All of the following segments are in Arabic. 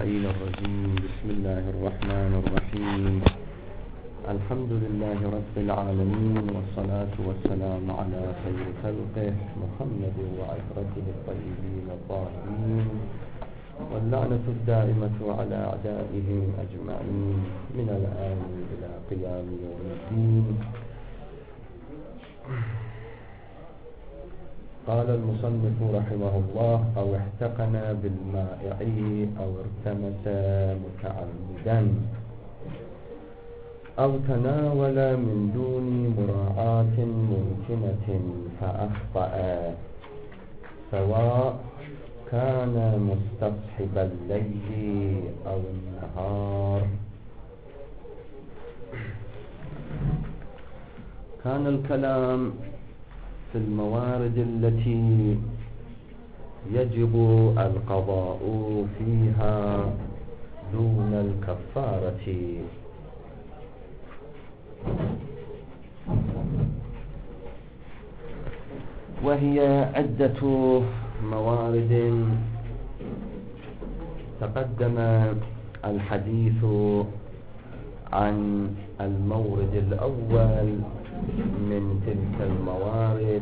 اللعين الرجيم. بسم الله الرحمن الرحيم. الحمد لله رب العالمين، والصلاة والسلام على خير خلقه محمد وعترته الطيبين الطاهرين، واللعنة الدائمة على أعدائه أجمعين من الآن إلى قيام يوم الدين. قال المصنف رحمه الله: أو احتقن بالمائع أو ارتمس متعمدا أو تناول من دون مراعاة ممكنة فأخطأ، سواء كان مستصحب الليل أو النهار. كان الكلام في الموارد التي يجب القضاء فيها دون الكفارة، وهي عدة موارد تقدم الحديث عن المورد الأول من تلك الموارد،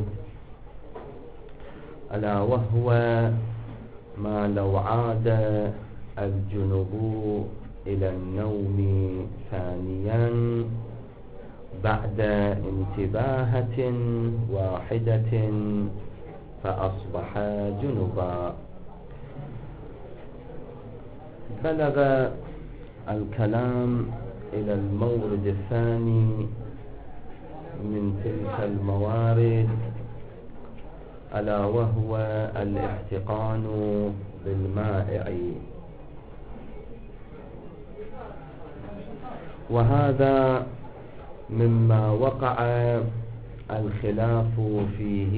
ألا وهو ما لو عاد الجنب إلى النوم ثانيا بعد انتباهة واحدة فأصبح جنبا. بلغ الكلام إلى المورد الثاني من تلك الموارد، ألا وهو الاحتقان بالمائع، وهذا مما وقع الخلاف فيه،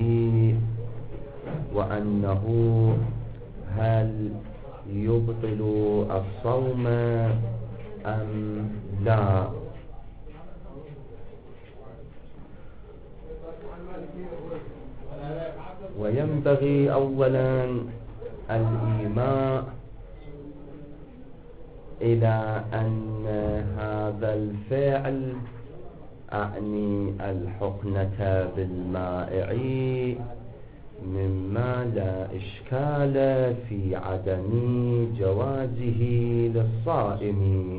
وأنه هل يبطل الصوم أم لا. وينبغي أولا الإيماء إلى أن هذا الفعل، أعني الحقنة بالمائع، مما لا إشكال في عدم جوازه للصائم،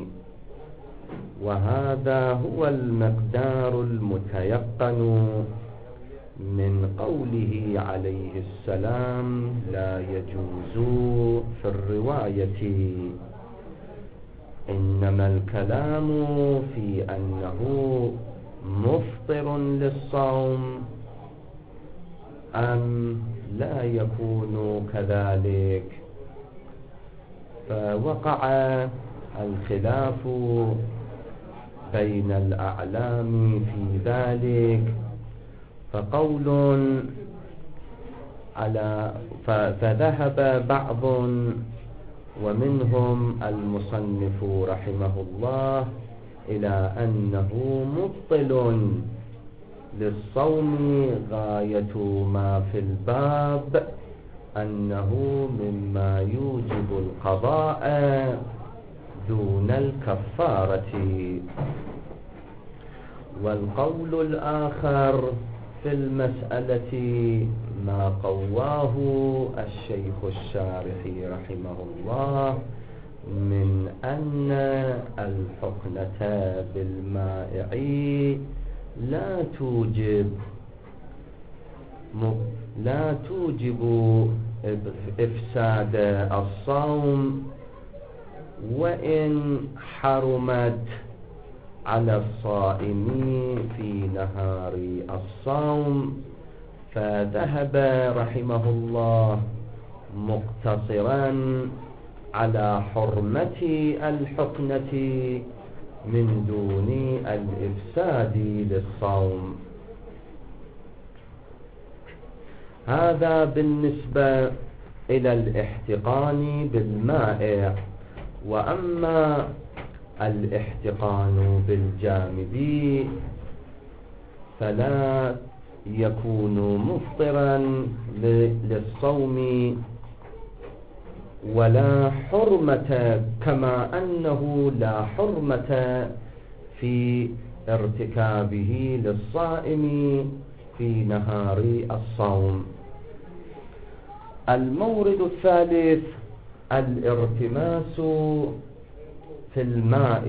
وهذا هو المقدار المتيقن من قوله عليه السلام: لا يجوز في الرواية، إنما الكلام في أنه مفطر للصوم أم لا يكون كذلك. فوقع الخلاف بين الأعلام في ذلك، فذهب بعض ومنهم المصنف رحمه الله إلى أنه مبطل للصوم، غاية ما في الباب أنه مما يوجب القضاء دون الكفارة. والقول الآخر في المسألة ما قواه الشيخ الشارحي رحمه الله من أن الحقنة بالمائع لا توجب إفساد الصوم، وإن حرمت على الصائم في نهار الصوم. فذهب رحمه الله مقتصرا على حرمة الحقنة من دون الإفساد للصوم. هذا بالنسبة إلى الاحتقان بالمائع. وأما الاحتقان بالجامد فلا يكون مفطرا للصوم ولا حرمة، كما أنه لا حرمة في ارتكابه للصائم في نهار الصوم. المورد الثالث الارتماس في الماء.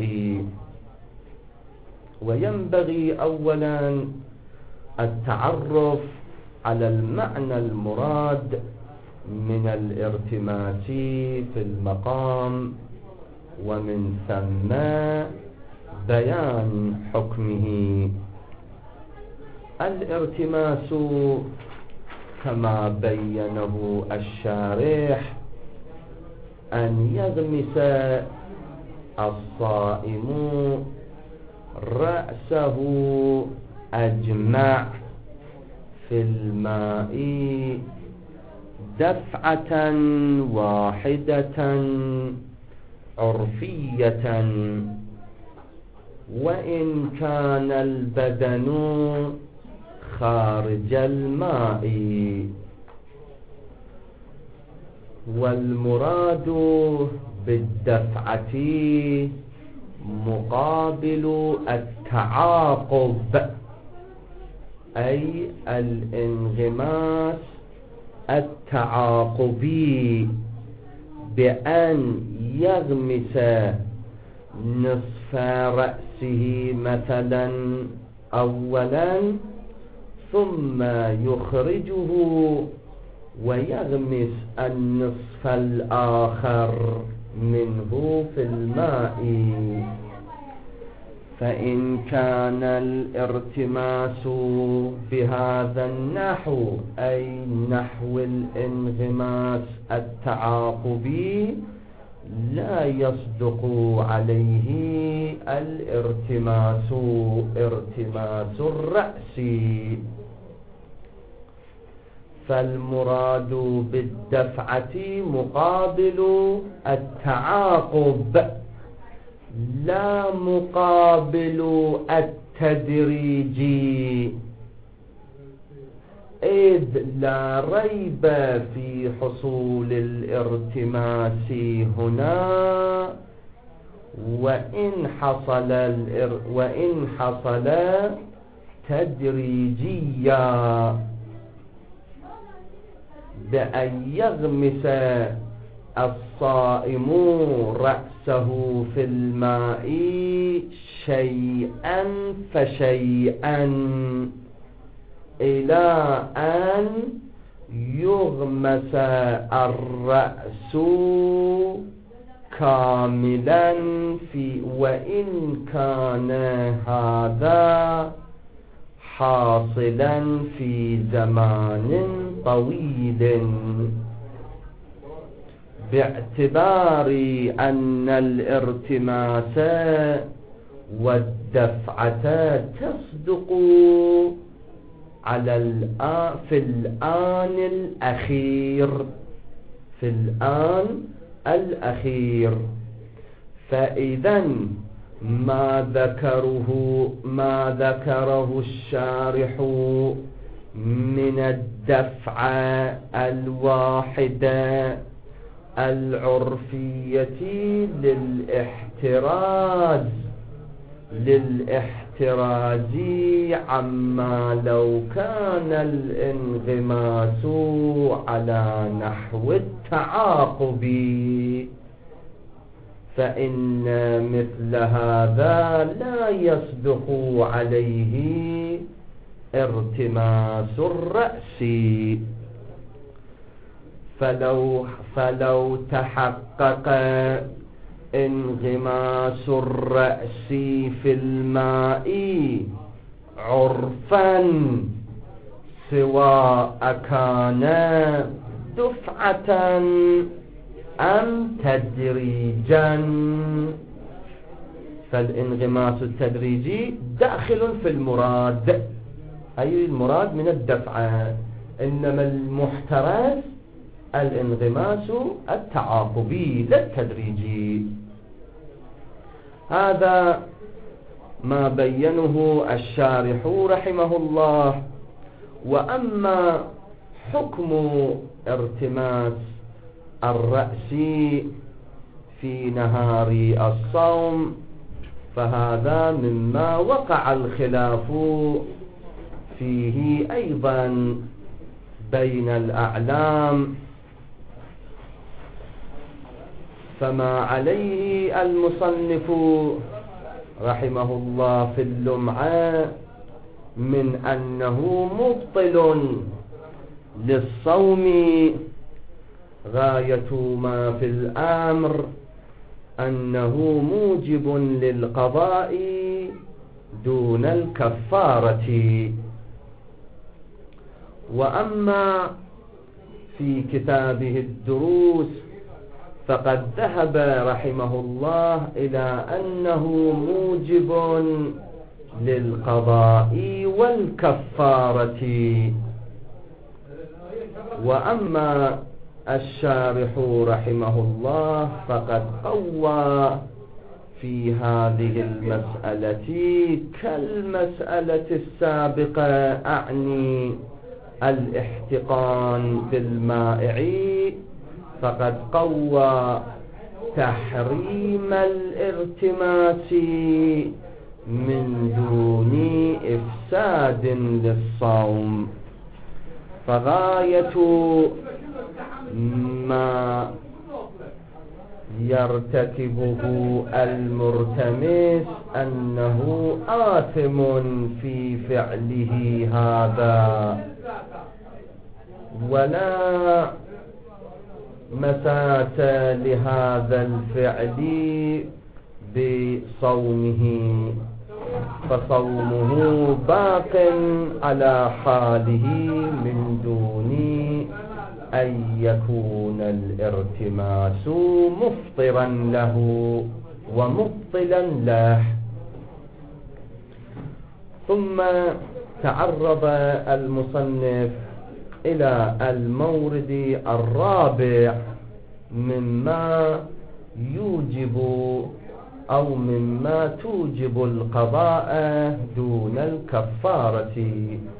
وينبغي أولا التعرف على المعنى المراد من الارتماس في المقام، ومن ثم بيان حكمه. الارتماس كما بينه الشارح أن يغمس الصائم رأسه أجمع في الماء دفعة واحدة عرفية، وإن كان البدن خارج الماء. والمراد بالدفعة مقابل التعاقب، أي الانغماس التعاقبي، بأن يغمس نصف رأسه مثلا أولا، ثم يخرجه ويغمس النصف الآخر منه في الماء. فإن كان الارتماس بهذا النحو، أي نحو الانغماس التعاقبي، لا يصدق عليه الارتماس ارتماس الرأس. فالمراد بالدفعة مقابل التعاقب، لا مقابل التدريج، إذ لا ريب في حصول الارتماس هنا، وإن حصل تدريجيا، بأن يغمس الصائم رأسه في الماء شيئا فشيئا إلى أن يغمس الرأس كاملا وإن كان هذا حاصلا في زمان طويل، باعتبار أن الارتماس والدفعة تصدق في الآن الأخير. فإذا ما ذكره الشارح من الدفعة الواحدة العرفية للاحتراز عما لو كان الانغماس على نحو التعاقب، فإن مثل هذا لا يصدق عليه ارتماس الرأس. فلو تحقق انغماس الرأس في الماء عرفا، سواء كان دفعة أم تدريجا، فالانغماس التدريجي داخل في المراد، أي المراد من الدفعة، إنما المحترز الانغماس التعاقبي لا التدريجي. هذا ما بينه الشارح رحمه الله. وأما حكم ارتماس الرأس في نهار الصوم، فهذا مما وقع الخلاف فيه أيضا بين الأعلام. فما عليه المصنف رحمه الله في اللمعة من أنه مبطل للصوم غاية ما في الأمر أنه موجب للقضاء دون الكفارة. وأما في كتابه الدروس فقد ذهب رحمه الله إلى أنه موجب للقضاء والكفارة. وأما الشارح رحمه الله فقد قوى في هذه المسألة كالمسألة السابقة، أعني الاحتقان بالمائع، فقد قوى تحريم الارتماس من دون إفساد للصوم. فغاية ما يرتكبه المرتمس أنه آثم في فعله هذا، ولا مساس لهذا الفعل بصومه، فصومه باق على حاله من دون أن يكون الارتماس مفطرا له ومبطلا له. ثم تعرض المصنف إلى المورد الرابع مما يوجب أو مما توجب القضاء دون الكفارة.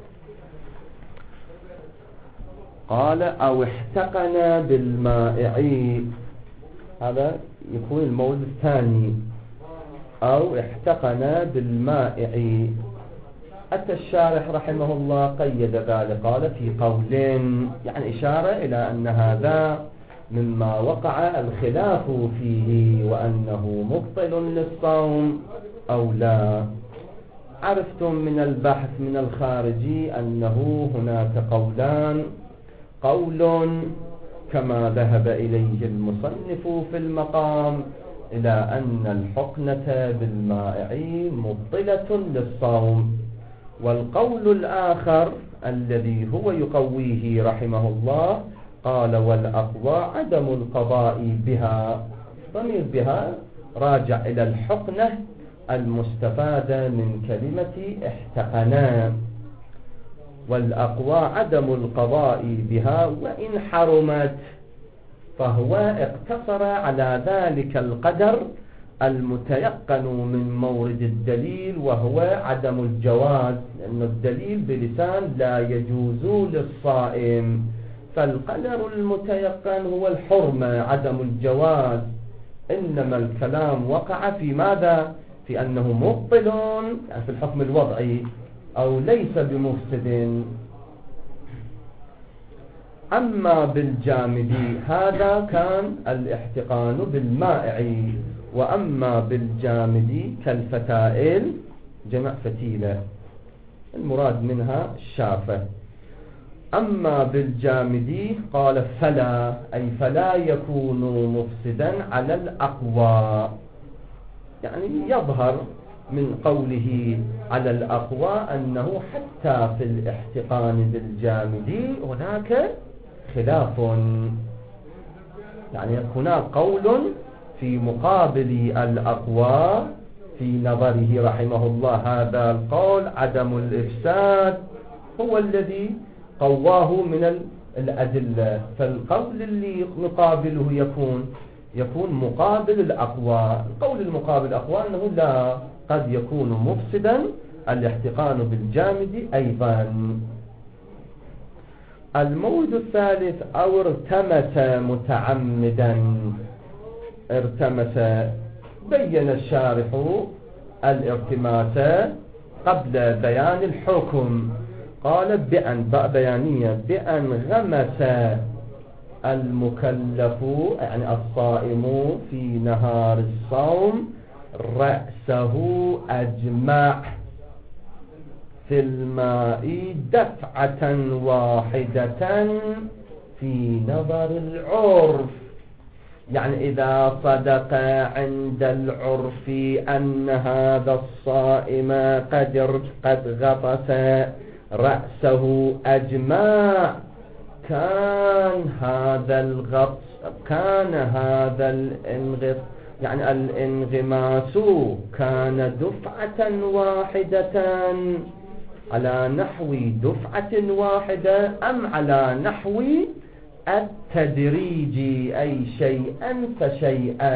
قال أو احتقن بالمائع، هذا يكون المورد الثاني، أو احتقن بالمائع. أتى الشارح رحمه الله قيد ذلك، قال في قولين، يعني إشارة إلى أن هذا مما وقع الخلاف فيه وأنه مبطل للصوم أو لا. عرفتم من البحث من الخارجي أنه هناك قولان، قول كما ذهب إليه المصنف في المقام إلى أن الحقنة بالمائع مبطلة للصوم، والقول الآخر الذي هو يقويه رحمه الله قال والأقوى عدم القضاء بها. ضمير بها راجع إلى الحقنة المستفادة من كلمة احتقنا، والأقوى عدم القضاء بها وإن حرمت، فهو اقتصر على ذلك القدر المتيقن من مورد الدليل وهو عدم الجواز، لأن الدليل بلسان لا يجوز للصائم، فالقدر المتيقن هو الحرمة عدم الجواز. إنما الكلام وقع في ماذا؟ في أنه مبطل يعني في الحكم الوضعي أو ليس بمفسد. أما بالجامد هذا كان الاحتقان بالمائع، وأما بالجامد كالفتائل جمع فتيلة المراد منها الشافة. أما بالجامد قال فلا، أي فلا يكون مفسدا على الأقوى، يعني يظهر من قوله على الأقوى أنه حتى في الاحتقان بالجامد هناك خلاف، يعني هناك قول في مقابل الأقوى في نظره رحمه الله. هذا القول عدم الإفساد هو الذي قواه من الأدلة، فالقول اللي مقابله يكون مقابل الأقوى. القول المقابل الأقوى أنه لا، قد يكون مفسدا الاحتقان بالجامد أيضا. المورد الثالث أو ارتمس متعمدا. ارتمس، بين الشارح الارتماس قبل بيان الحكم، قال باء بيانية، بأن غمس المكلف يعني الصائم في نهار الصوم رأسه أجمع في الماء دفعة واحدة في نظر العرف. يعني إذا صدق عند العرف أن هذا الصائم قد غطس رأسه أجمع، كان هذا يعني الانغماس كان دفعة واحدة، على نحو دفعة واحدة أم على نحو التدريج، أي شيئا فشيئا،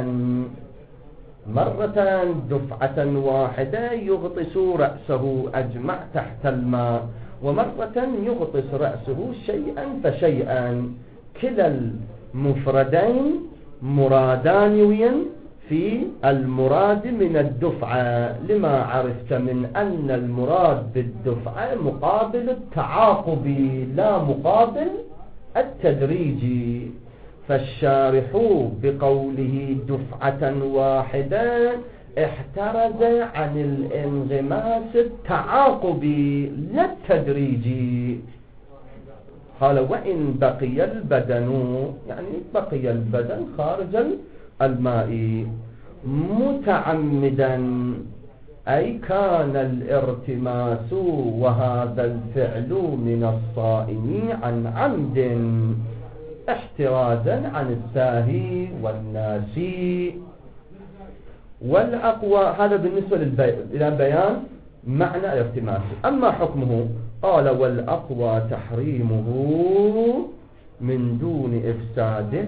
مرة دفعة واحدة يغطس رأسه أجمع تحت الماء، ومرة يغطس رأسه شيئا فشيئا. كلا المفردين مرادان في المراد من الدفعة، لما عرفت من أن المراد بالدفعة مقابل التعاقب لا مقابل التدريج. فالشارح بقوله دفعة واحدة احترز عن الانغماس التعاقبي لا التدريجي. قال وإن بقي البدن، يعني بقي البدن خارج الماء متعمدا، أي كان الارتماس وهذا الفعل من الصائم عن عمد احترازا عن الساهي والناسي. والأقوى هذا بالنسبة إلى بيان معنى الارتماس. أما حكمه قال والأقوى تحريمه من دون إفساد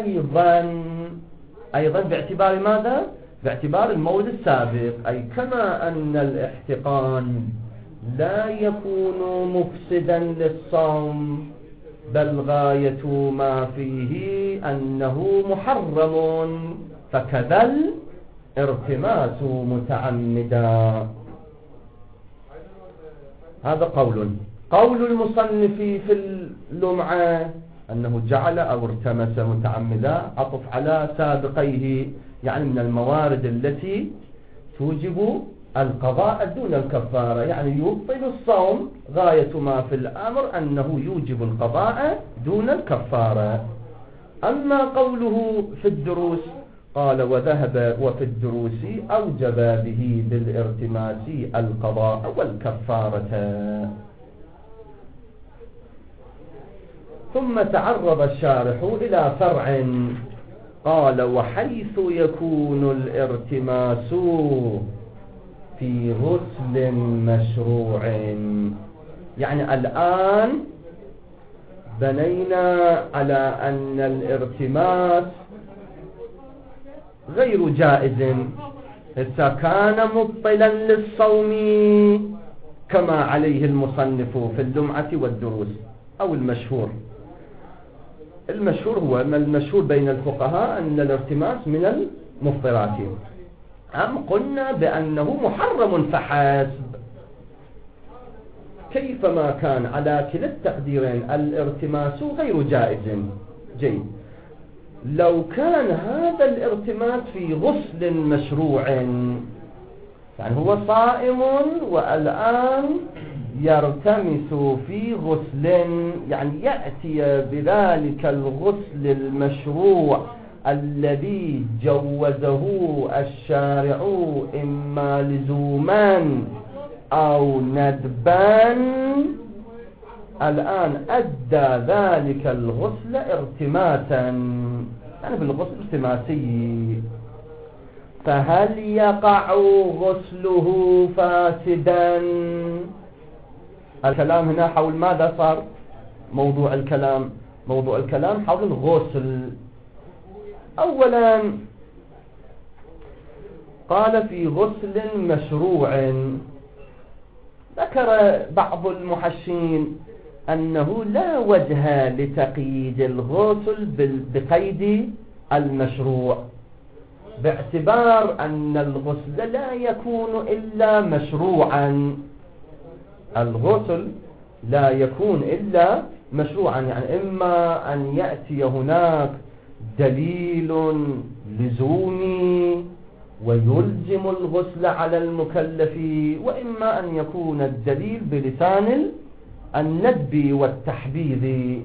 أيضا باعتبار ماذا؟ باعتبار المورد السابق، أي كما أن الاحتقان لا يكون مفسدا للصوم بل غاية ما فيه أنه محرم، فكذا الارتماس متعمدا. هذا قول المصنف في اللمعة أنه جعل أو ارتمس متعمدا عطف على سابقيه، يعني من الموارد التي توجب القضاء دون الكفارة، يعني يبطل الصوم، غاية ما في الأمر أنه يوجب القضاء دون الكفارة. أما قوله في الدروس قال وذهب وفي الدروس أوجب به بالارتماس القضاء والكفارة. ثم تعرض الشارح إلى فرع قال وحيث يكون الارتماس في غسل مشروع. يعني الآن بنينا على أن الارتماس غير جائز، إذا كان مبطلا للصوم كما عليه المصنف في اللمعة والدروس، أو المشهور هو المشهور بين الفقهاء أن الارتماس من المفطرات، أم قلنا بأنه محرم فحسب. كيفما كان على كلا التقديرين الارتماس غير جائز. جيد، لو كان هذا الارتماس في غسل مشروع، يعني هو صائم والآن يرتمس في غسل، يعني يأتي بذلك الغسل المشروع الذي جوزه الشارع إما لزوما أو ندبا، الآن أدى ذلك الغسل ارتماسا، يعني بالغسل ارتماسي، فهل يقع غسله فاسدا؟ الكلام هنا حول ماذا صار؟ موضوع الكلام حول الغسل. أولا قال في غسل مشروع، ذكر بعض المحشين أنه لا وجه لتقييد الغسل بقيد المشروع، باعتبار أن الغسل لا يكون إلا مشروعا. الغسل لا يكون إلا مشروعا، يعني إما أن يأتي هناك دليل لزومي ويلزم الغسل على المكلف، وإما أن يكون الدليل بلسان الندب والتحبيذ.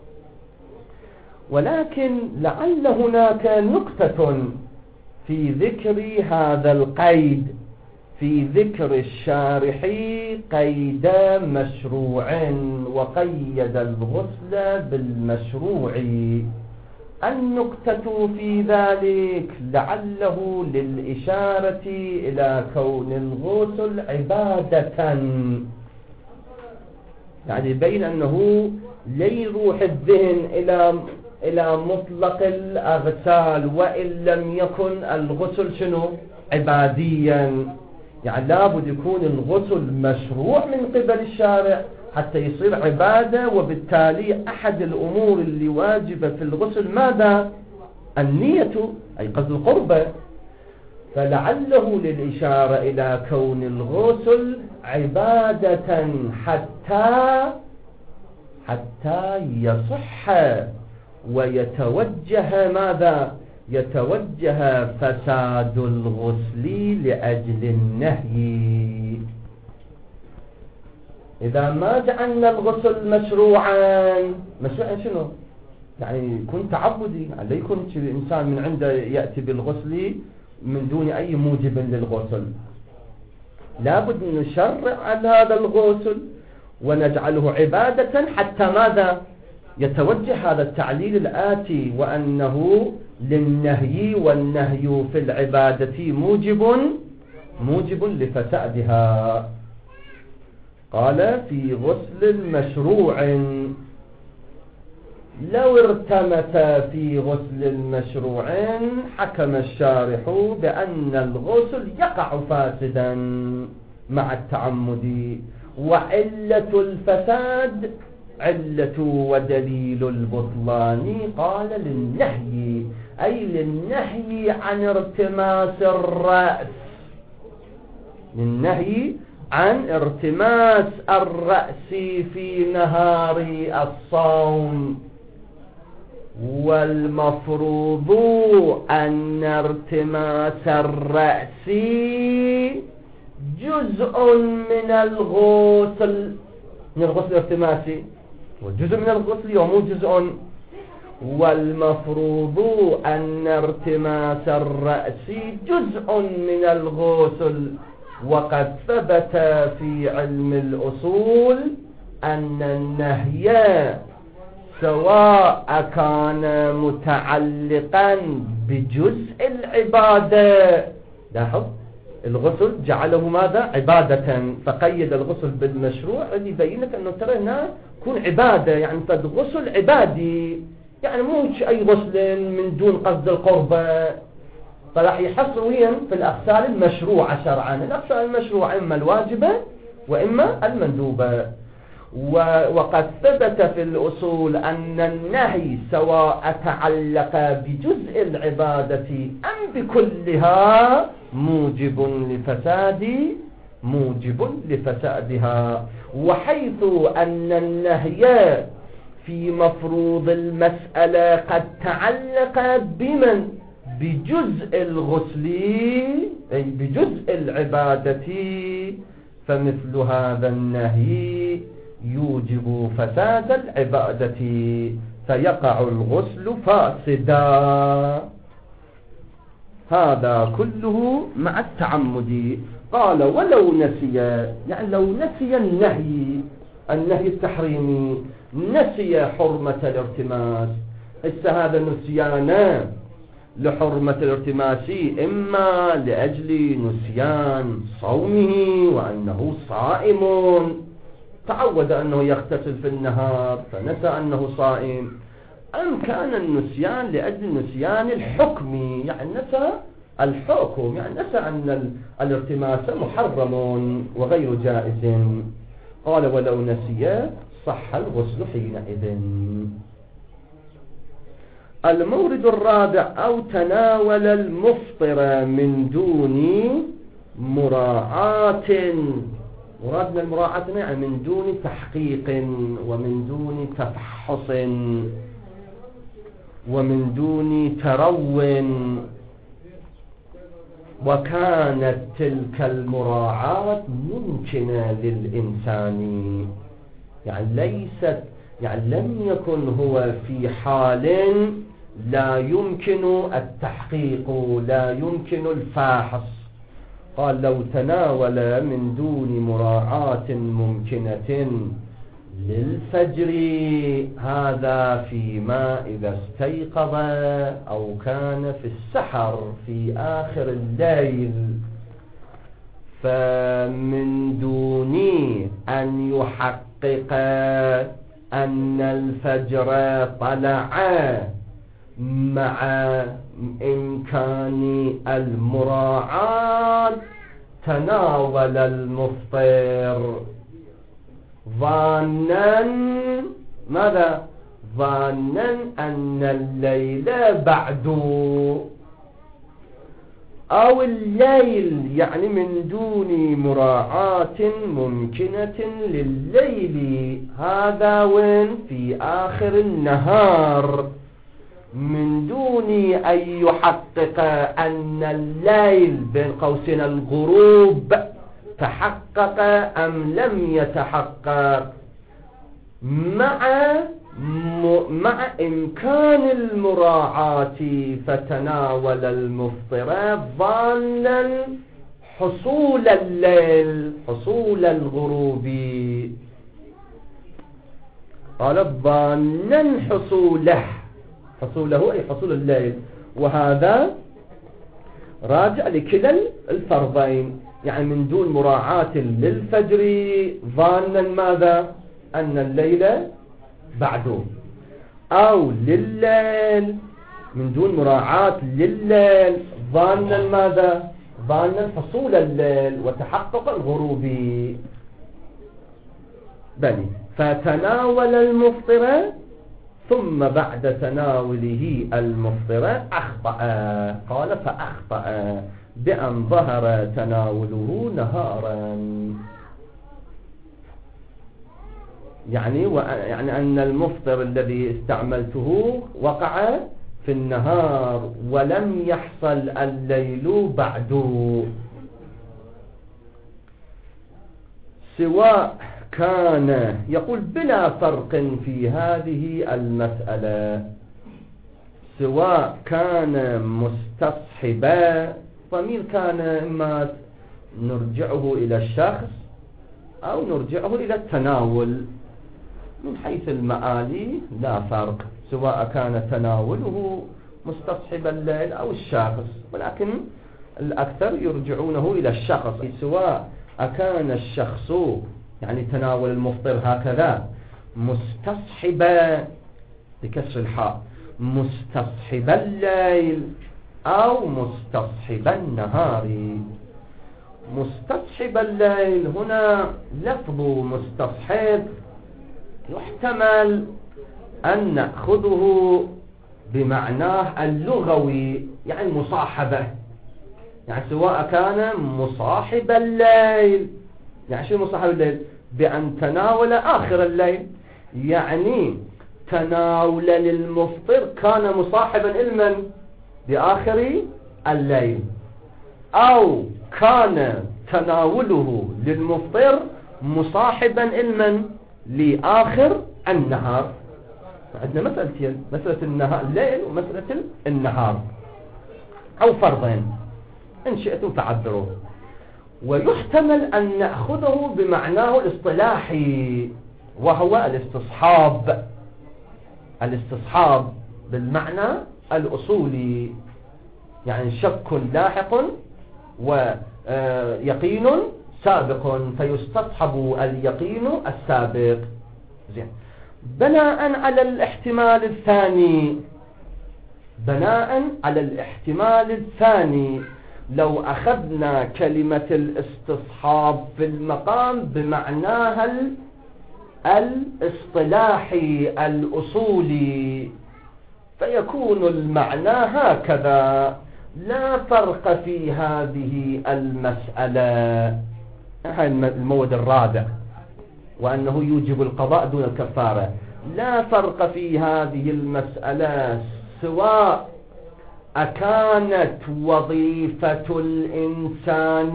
ولكن لعل هناك نكتة في ذكر هذا القيد، في ذكر الشارح قيد مشروع وقيد الغسل بالمشروع. النكتة في ذلك لعله للإشارة إلى كون الغسل عبادة، يعني بين أنه ليروح الذهن إلى مطلق الأغسال وإن لم يكن الغسل شنو عباديا، يعني لابد يكون الغسل مشروع من قبل الشارع حتى يصير عبادة. وبالتالي أحد الأمور اللي واجبة في الغسل ماذا؟ النية، أي قصد القربة. فلعله للإشارة إلى كون الغسل عبادة حتى يصح ويتوجه ماذا؟ يتوجه فساد الغسل لأجل النهي. إذا ما جعلنا الغسل مشروعا شنو؟ يعني يكون تعبدي، يعني لا يكون الإنسان من عنده يأتي بالغسل من دون أي موجب للغسل. لابد نشرع على هذا الغسل ونجعله عبادة حتى ماذا؟ يتوجه هذا التعليل الآتي، وأنه للنهي، والنهي في العبادة موجب لفسادها. قال في غسل مشروع، لو ارتمس في غسل مشروع حكم الشارح بأن الغسل يقع فاسدا مع التعمد، وعلة الفساد علة ودليل البطلان قال للنهي، أي للنهي عن ارتماس الرأس، للنهي عن ارتماس الرأس في نهار الصوم. والمفروض أن ارتماس الرأس جزء من الغسل، من الغسل الارتماسي، وجزء من الغسل ومو جزء. والمفروض أن ارتماس الرأس جزء من الغسل. وقد ثبت في علم الأصول أن النهي سواء كان متعلقا بجزء العبادة، لاحظ الغسل جعله ماذا؟ عبادة، فقيد الغسل بالمشروع الذي يبينك أنه ترى هنا يكون عبادة، يعني فالغسل عبادي، يعني مو أي غسل من دون قصد القربة. فراح يحصلوا في الأغسال المشروعة شرعا. الأغسال المشروعة إما الواجبة وإما المندوبة. وقد ثبت في الأصول أن النهي سواء تعلق بجزء العبادة أم بكلها موجب لفسادها. وحيث أن النهي في مفروض المسألة قد تعلق بجزء الغسل، أي بجزء العبادة، فمثل هذا النهي يوجب فساد العبادة، فيقع الغسل فاسدا. هذا كله مع التعمد. قال ولو نسي، يعني لو نسي النهي التحريمي، نسي حرمة الارتماس. هذا النسيان لحرمة الارتماس إما لأجل نسيان صومه وأنه صائم، تعود أنه يغتسل في النهار فنسى أنه صائم، أم كان النسيان لأجل نسيان الحكم، يعني نسى الحكم، يعني نسى أن الارتماس محرم وغير جائز. قال ولو نسي صح الغسل حينئذ. المورد الرابع: أو تناول المفطر من دون مراعاة. مرادنا المراعاة يعني من دون تحقيق ومن دون تفحص ومن دون ترو، وكانت تلك المراعاة ممكنة للإنسان، يعني ليست، يعني لم يكن هو في حال لا يمكن التحقيق لا يمكن الفحص. قال: لو تناول من دون مراعاة ممكنة للفجر، هذا فيما إذا استيقظ أو كان في السحر في آخر الليل، فمن دون أن يحقق أن الفجر طلع مع إمكان المراعاة، تناول المفطر ظانا ماذا؟ ظانا أن الليل بعد، أو الليل يعني من دون مراعاة ممكنة لليل، هذا وين؟ في آخر النهار، من دون أن يحقق أن الليل بين قوسين الغروب تحقق أم لم يتحقق، مع إمكان المراعاة، فتناول المفطر ظانا حصول الليل، حصول الغروب. قال: ظانا حصوله أي حصول الليل، وهذا راجع لكلا الفرضين، يعني من دون مراعاة للفجر ظانا ماذا؟ أن الليل بعده، أو لليل من دون مراعاة لليل ظانا ماذا؟ ظانا حصول الليل وتحقق الغروب. بلي، فتناول المفطر، ثم بعد تناوله المفطر أخطأ. قال: فأخطأ بأن ظهر تناوله نهارا، يعني أن المفطر الذي استعملته وقع في النهار ولم يحصل الليل بعد، سواء كان، يقول بلا فرق في هذه المسألة، سواء كان مستصحبا، ضمير كان إما نرجعه إلى الشخص أو نرجعه إلى التناول، من حيث المآلي لا فرق، سواء كان تناوله مستصحب الليل أو الشخص، ولكن الأكثر يرجعونه إلى الشخص، سواء كان الشخص يعني تناول المفطر هكذا مستصحبا بكسر الحاء، مستصحب الليل أو مستصحب النهار. مستصحب الليل هنا لفظ مستصحب يحتمل أن نأخذه بمعناه اللغوي، يعني مصاحبة، يعني سواء كان مصاحب الليل، يعني شو مصاحب الليل؟ بأن تناول آخر الليل، يعني تناولا للمفطر كان مصاحبا لمن؟ بآخر الليل، أو كان تناوله للمفطر مصاحبا لمن؟ لآخر النهار. عندنا مسألتين، مسألة الليل ومسألة النهار، أو فرضين إن شئتم فعبروا. ويحتمل أن نأخذه بمعناه الاصطلاحي، وهو الاستصحاب بالمعنى الأصولي، يعني شك لاحق ويقين سابق، فيستصحب اليقين السابق. زين. بناء على الاحتمال الثاني، لو أخذنا كلمة الاستصحاب في المقام بمعناها الاصطلاحي الأصولي، فيكون المعنى هكذا: لا فرق في هذه المسألة، هذا المورد الرابع، وأنه يوجب القضاء دون الكفارة. لا فرق في هذه المسألة سواء أكانت وظيفة الإنسان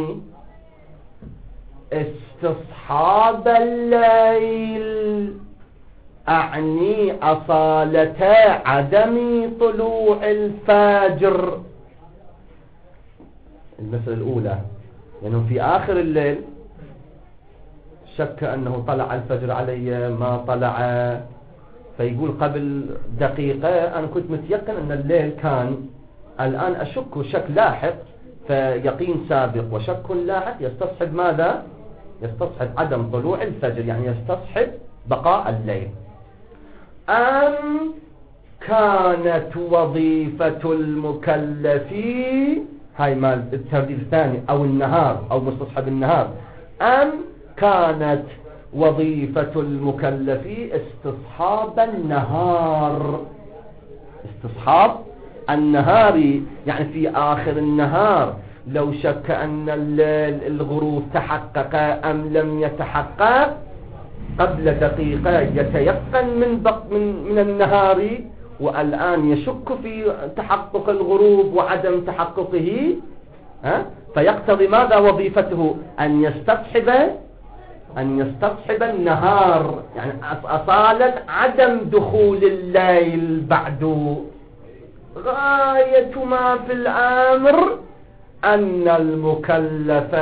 استصحاب الليل، أعني أصالة عدم طلوع الفجر. المسألة الأولى لأنه في آخر الليل شك أنه طلع الفجر علي ما طلع، فيقول قبل دقيقة أنا كنت متيقن أن الليل كان، الآن أشك شك لاحق، فيقين سابق وشك لاحق يستصحب ماذا؟ يستصحب عدم طلوع الفجر، يعني يستصحب بقاء الليل. أم كانت وظيفة المكلف، هاي مال الترديد الثاني، أو النهار أو مستصحب النهار، أم كانت وظيفة المكلف استصحاب النهار، استصحاب النهار، يعني في آخر النهار لو شك أن الغروب تحقق أم لم يتحقق قبل دقيقة يتيقن من النهار، والآن يشك في تحقق الغروب وعدم تحققه، فيقتضي ماذا وظيفته؟ أن يستصحب النهار، يعني أصالة عدم دخول الليل بعد. غاية ما في الأمر أن المكلف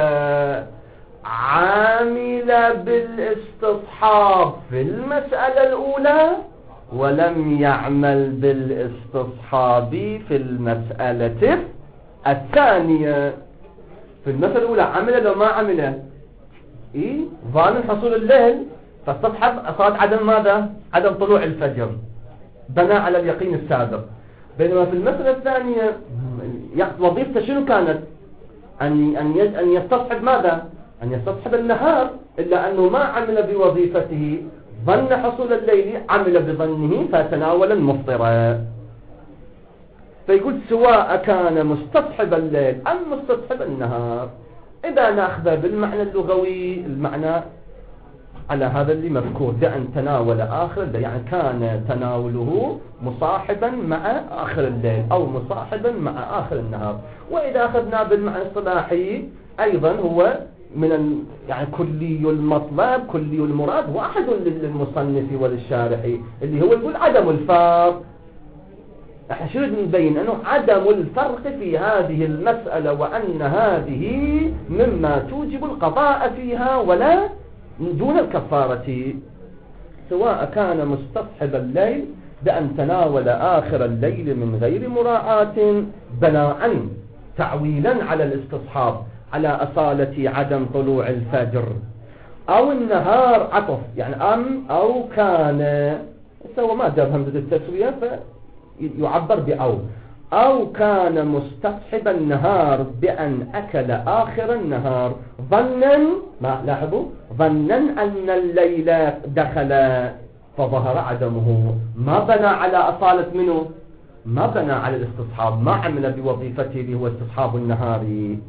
عامل بالاستصحاب في المسألة الأولى ولم يعمل بالاستصحاب في المسألة الثانية. في المسألة الأولى عمل لو ما عمل ظان حصول الليل فاستصحب أصاد عدم ماذا؟ عدم طلوع الفجر، بنى على اليقين السابق. بينما في المسألة الثانية وظيفته شنو كانت؟ أن يستصحب ماذا؟ أن يستصحب النهار، إلا أنه ما عمل بوظيفته، ظن حصول الليل، عمل بظنه فتناول المفطرة. فيقول سواء كان مستصحب الليل أم مستصحب النهار. إذا نأخذ بالمعنى اللغوي، المعنى على هذا اللي مذكور، بأن تناول آخر الليل، يعني كان تناوله مصاحبا مع آخر الليل أو مصاحبا مع آخر النهار. وإذا أخذنا بالمعنى الصلاحي أيضا هو من يعني كلي المطلب كلي المراد، واحد للمصنف وللشارح، اللي هو يقول عدم الفرق. احنا شو نبين؟ انه عدم الفرق في هذه المسألة، وان هذه مما توجب القضاء فيها ولا دون الكفارة، سواء كان مستصحب الليل بأن تناول آخر الليل من غير مراعاة بناء تعويلا على الاستصحاب على أصالة عدم طلوع الفجر، أو النهار عطف، يعني أو كان، سوى ما جاب همزة التسوية فيعبر أو كان مستصحب النهار بأن أكل آخر النهار ظنا، ما لاحظوا، ظنا أن الليل دخل فظهر عدمه، ما بنى على أصالة منه، ما بنى على الاستصحاب، ما عمل بوظيفته اللي هو استصحاب النهار.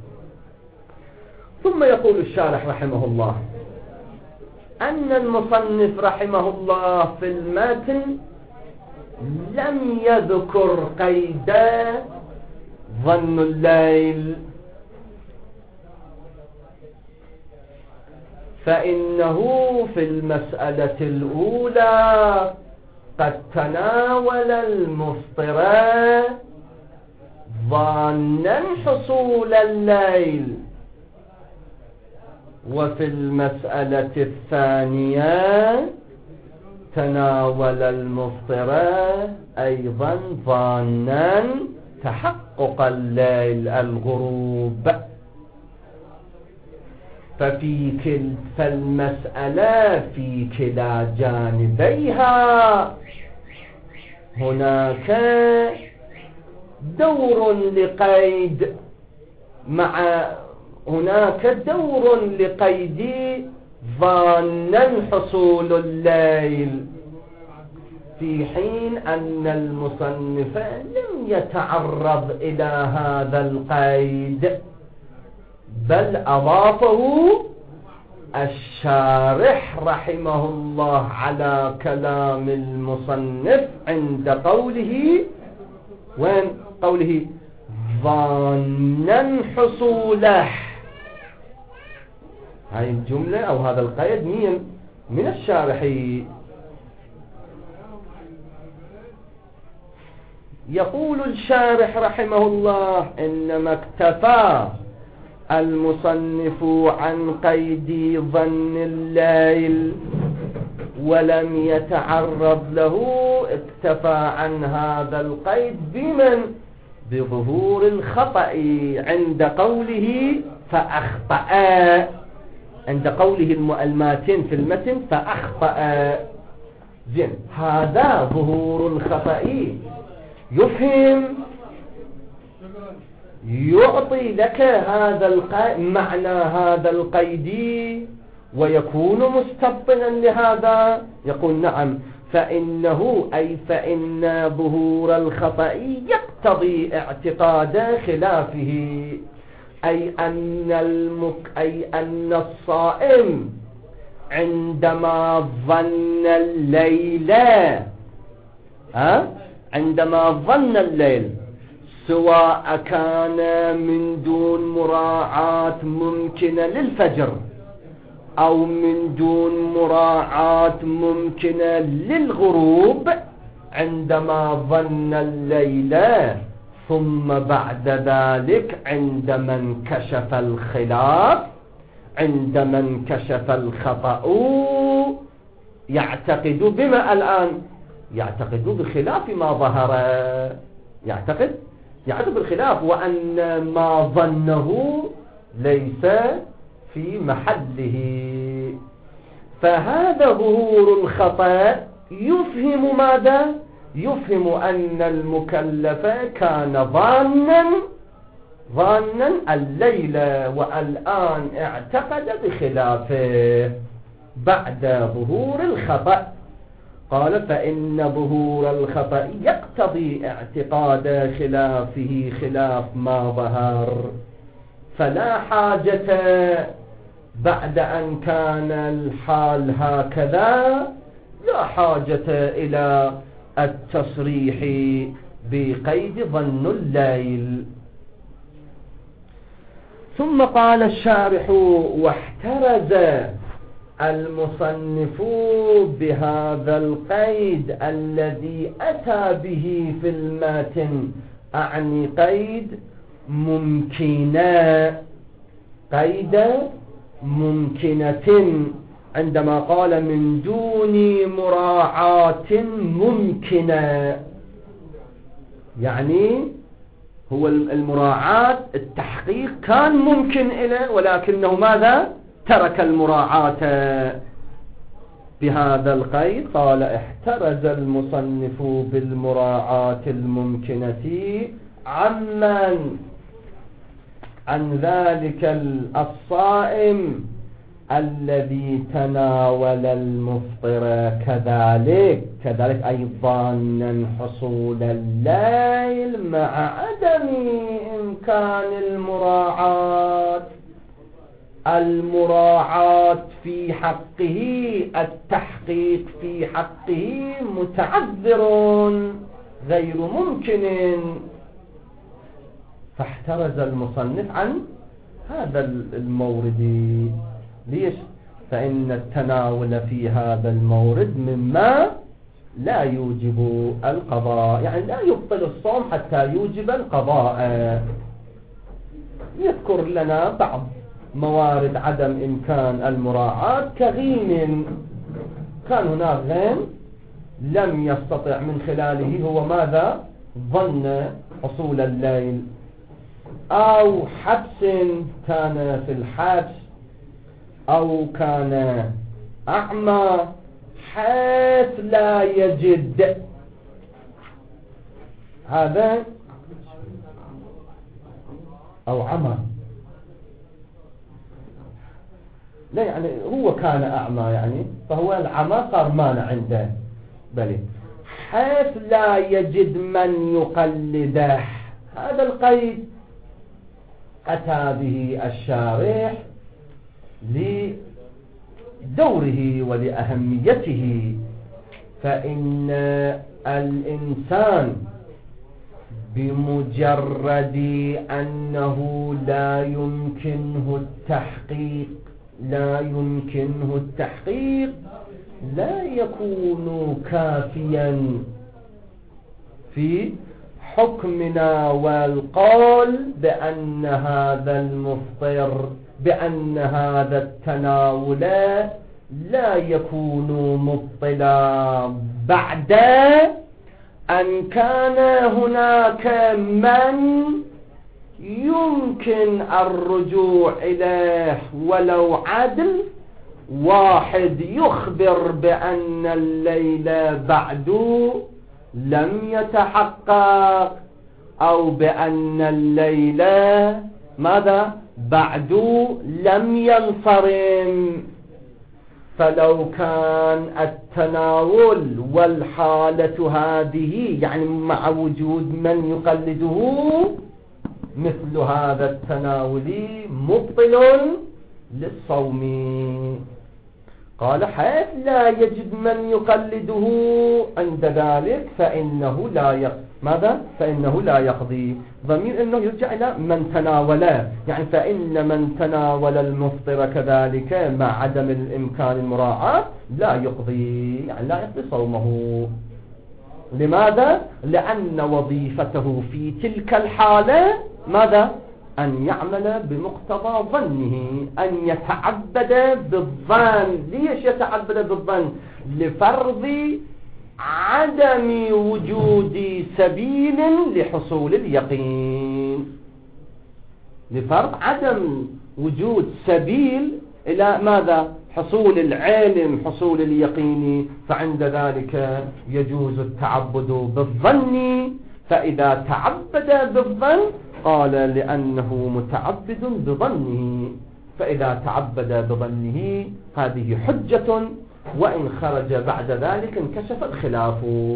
ثم يقول الشارح رحمه الله أن المصنف رحمه الله في المتن لم يذكر قيد ظن الليل، فإنه في المسألة الأولى قد تناول المفطر ظانا حصول الليل، وفي المسألة الثانية تناول المفطر أيضا ظانا تحقق الليل الغروب. فالمسألة في كلا جانبيها هناك دور لقيد، هناك دور لقيد ظانا حصول الليل، في حين أن المصنف لم يتعرض إلى هذا القيد، بل أضافه الشارح رحمه الله على كلام المصنف عند قوله وين قوله ظانا حصوله. هاي الجملة أو هذا القيد من الشارح. يقول الشارح رحمه الله: إنما اكتفى المصنف عن قيد ظن الليل ولم يتعرض له، اكتفى عن هذا القيد بمن؟ بظهور الخطأ عند قوله فأخطأ، عند قوله الماتن في المتن فأخطأ. زين، هذا ظهور الخطأ يفهم، يعطي لك هذا معنى هذا القيد ويكون مستبطنا لهذا. يقول نعم، فإنه أي فإن ظهور الخطأ يقتضي اعتقاد خلافه، أي أن الصائم عندما ظن الليل عندما ظن الليل، سواء كان من دون مراعاة ممكنة للفجر أو من دون مراعاة ممكنة للغروب، عندما ظن الليل ثم بعد ذلك عندما انكشف الخلاف، عندما انكشف الخطأ، يعتقد بما الآن؟ يعتقد بخلاف ما ظهر، يعتقد بالخلاف، وأن ما ظنه ليس في محله. فهذا ظهور الخطأ يفهم ماذا؟ يفهم أن المكلف كان ظانا الليل والآن اعتقد بخلافه بعد ظهور الخطأ. قال: فإن ظهور الخطأ يقتضي اعتقاد خلافه خلاف ما ظهر، فلا حاجة بعد أن كان الحال هكذا، لا حاجة إلى التصريح بقيد ظن الليل. ثم قال الشارح: واحترز المصنف بهذا القيد الذي أتى به في الماتن، أعني قيد ممكنة، قيد ممكنة، عندما قال من دون مراعاة ممكنة، يعني هو المراعاة التحقيق كان ممكن إليه، ولكنه ماذا؟ ترك المراعاة. بهذا القيد قال: احترز المصنف بالمراعاة الممكنة عن ذلك الصائم الذي تناول المفطر كذلك أي ظانا حصول الليل مع عدم إمكان المراعاة في حقه، التحقيق في حقه متعذر غير ممكن. فاحترز المصنف عن هذا المورد. ليش؟ فإن التناول في هذا المورد مما لا يوجب القضاء، يعني لا يبطل الصوم حتى يوجب القضاء. يذكر لنا بعض موارد عدم إمكان المراعاة كغيم، كان هناك غيم لم يستطع من خلاله هو ماذا؟ ظن حصول الليل، أو حبس كان في الحبس، أو كان أعمى حيث لا يجد، هذا أو عمى لا يعني هو كان أعمى يعني، فهو العمى صار مانع عنده. بل حيث لا يجد من يقلده. هذا القيد أتى به الشارح لدوره ولأهميته. فإن الإنسان بمجرد أنه لا يمكنه التحقيق لا يكون كافيا في حكمنا والقول بأن هذا المفطر، بأن هذا التناول لا يكون مبطلا بعد أن كان هناك من يمكن الرجوع إليه ولو عدل واحد يخبر بأن الليل بعد لم يتحقق، أو بأن الليل ماذا بعد لم ينصرم. فلو كان التناول والحالة هذه يعني مع وجود من يقلده مثل هذا التناول مبطل للصوم. قال حيث لا يجد من يقلده عند ذلك فإنه لا ماذا؟ فإنه لا يقضي. ضمير أنه يرجع إلى من تناوله، يعني فإن من تناول المفطر كذلك مع عدم الإمكان المراعاة لا يقضي، يعني لا يقضي صومه. لماذا؟ لأن وظيفته في تلك الحالة ماذا؟ أن يعمل بمقتضى ظنه، أن يتعبد بالظن. ليش يتعبد بالظن؟ لفرض عدم وجود سبيل لحصول اليقين، لفرض عدم وجود سبيل إلى ماذا؟ حصول العلم، حصول اليقين. فعند ذلك يجوز التعبد بالظن. فإذا تعبد بالظن قال لأنه متعبد بظنه، فإذا تعبد بظنه هذه حجة، وإن خرج بعد ذلك انكشف الخلاف.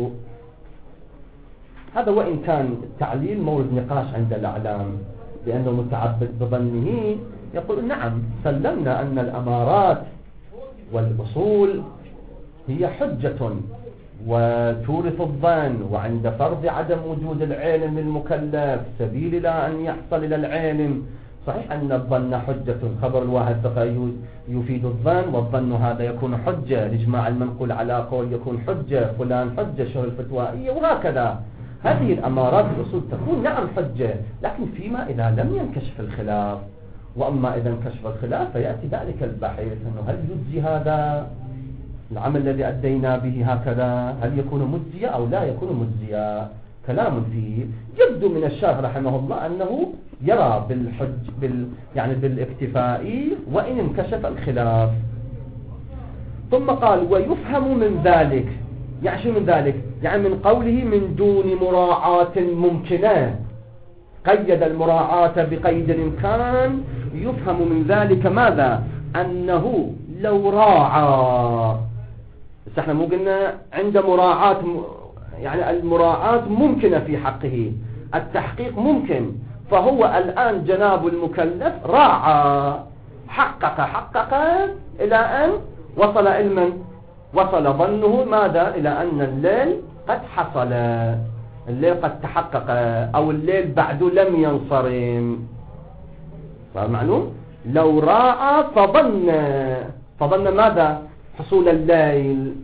هذا وإن كان التعليل مورد نقاش عند الأعلام، لأنه متعبد بظنه. يقول نعم سلمنا أن الأمارات والأصول هي حجة وتورث الظن، وعند فرض عدم وجود العلم للمكلف سبيل إلى أن يحصل إلى العلم. صحيح أن الظن حجة، خبر الواحد ثقة يفيد الظن، والظن هذا يكون حجة، الإجماع المنقول على قول يكون حجة، فلان حجة، شهر الفتوائية وهكذا. هذه الأمارات الأصول تكون نعم حجة، لكن فيما إذا لم ينكشف الخلاف. وأما إذا انكشف الخلاف فيأتي ذلك البحث أنه هل يجزي هذا العمل الذي أدينا به هكذا، هل يكون مجزيا أو لا يكون مجزيا. كلام فيه. يبدو من الشارح رحمه الله أنه يرى يعني بالاكتفاء وإن انكشف الخلاف. ثم قال ويفهم من ذلك، يعني شو من ذلك؟ يعني من قوله من دون مراعاة ممكنة، قيد المراعاة بقيد الإمكان. يفهم من ذلك ماذا؟ أنه لو راعى، بس احنا مو قلنا عند مراعاة، يعني المراعاة ممكنة في حقه، التحقيق ممكن. فهو الآن جناب المكلف راعى، حقق إلى أن وصل علما، وصل ظنه ماذا؟ إلى أن الليل قد حصل، الليل قد تحقق، أو الليل بعد لم ينصرم. فمعلوم لو راعى فظن ماذا؟ حصول الليل.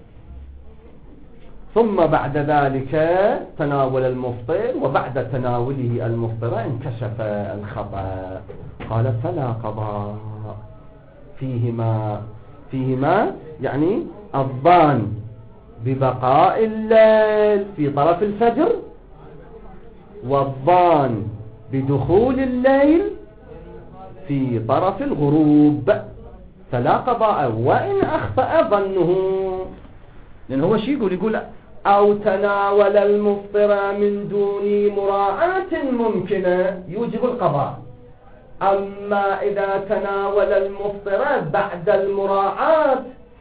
ثم بعد ذلك تناول المفطر، وبعد تناوله المفطر انكشف الخطأ. قال فلا قضاء فيهما يعني الظان ببقاء الليل في طرف الفجر، والظان بدخول الليل في طرف الغروب. فلا قضاء وإن أخطأ ظنه. لأن هو شيء يقول أو تناول المفطر من دون مراعاة ممكنة يوجب القضاء. أما إذا تناول المفطرات بعد المراعاة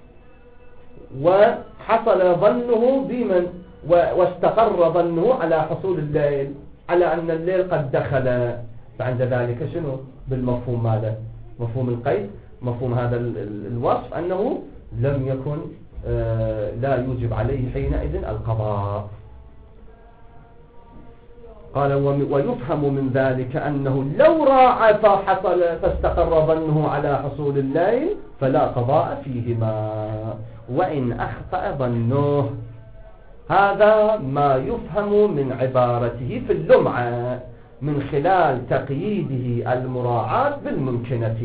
وحصل ظنه بمن واستقر ظنه على حصول الليل، على أن الليل قد دخل، فعند ذلك شنو بالمفهوم ماذا؟ مفهوم القيد، مفهوم هذا الوصف أنه لم يكن لا يوجب عليه حينئذ القضاء. قال ويفهم من ذلك أنه لو راعى فاستقر ظنه على حصول الليل فلا قضاء فيهما، وإن أخطأ ظنه. هذا ما يفهم من عبارته في اللمعة من خلال تقييده المراعاة بالممكنة.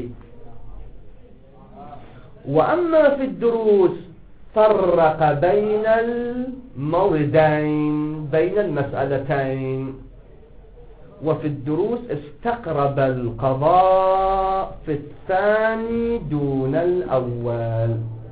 وأما في الدروس فرق بين الموردين، بين المسألتين. وفي الدروس استقرب القضاء في الثاني دون الأول.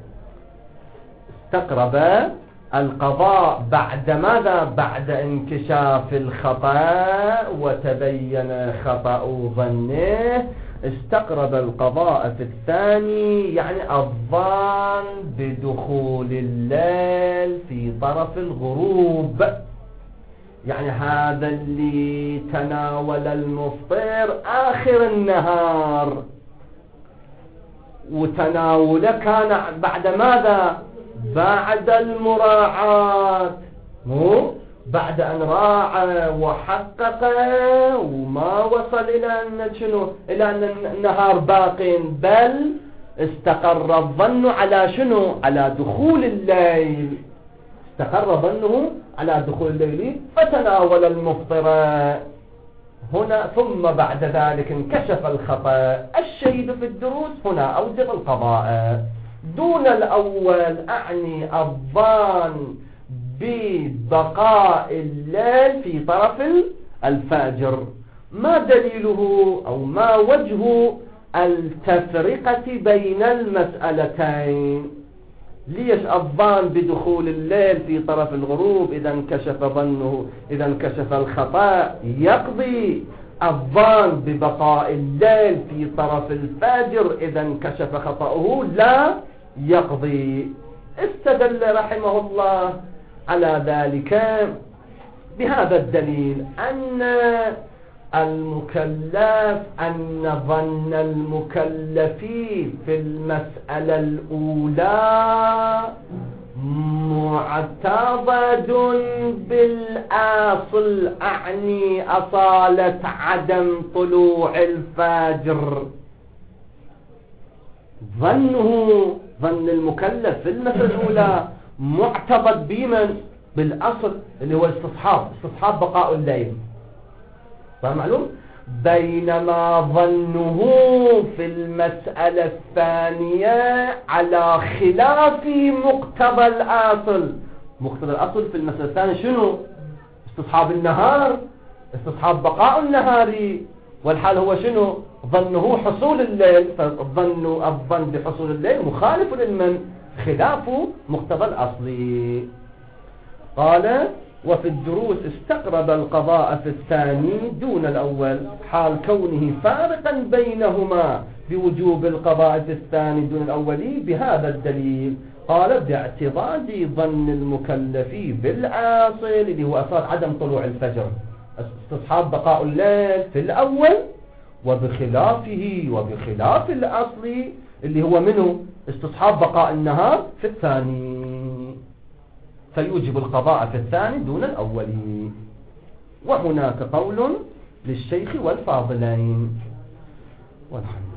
استقرب القضاء بعد ماذا؟ بعد انكشاف الخطأ وتبين خطأ ظنه. استقرب القضاء في الثاني يعني الظن بدخول الليل في طرف الغروب، يعني هذا اللي تناول المفطر آخر النهار وتناوله كان بعد ماذا؟ بعد المراعاة، مو بعد أن راعى وحقق وما وصل إلى أن شنو؟ إلى أن النهار باق، بل استقر الظن على شنو؟ على دخول الليل، استقر ظنه على دخول الليل فتناول المفطر هنا، ثم بعد ذلك انكشف الخطأ. الشهيد في الدروس هنا أوجب القضاء دون الأول، أعني الظن ببقاء الليل في طرف الفجر. ما دليله أو ما وجه التفرقة بين المسألتين؟ ليش الظن بدخول الليل في طرف الغروب إذا انكشف ظنه، إذا انكشف الخطأ يقضي، الظن ببقاء الليل في طرف الفجر إذا انكشف خطأه لا يقضي؟ استدل رحمه الله على ذلك بهذا الدليل أن المكلف، أن ظن المكلفين في المسألة الأولى معتضد بالأصل، أعني أصالة عدم طلوع الفجر. ظن المكلف في المسألة الأولى معتضد بمن؟ بالأصل اللي هو استصحاب بقاء الليل، فمعلوم. بينما ظنه في المسألة الثانية على خلاف مقتضى الأصل. مقتضى الأصل في المسألة الثانية شنو؟ استصحاب النهار، استصحاب بقاء النهار، والحال هو شنو؟ ظنه حصول الليل، فالظن بحصول الليل مخالف للمن؟ خلاف مقتضى الأصل. قال وفي الدروس استقرب القضاء في الثاني دون الأول، حال كونه فارقا بينهما بوجوب القضاء في الثاني دون الأول بهذا الدليل. قال باعتضاد ظن المكلف بالأصل اللي هو أصل عدم طلوع الفجر، استصحاب بقاء الليل في الأول، وبخلاف الأصل اللي هو منه استصحاب بقاء النهار في الثاني، فيوجب القضاء في الثاني دون الأول. وهناك قول للشيخ والفاضلين والحمد.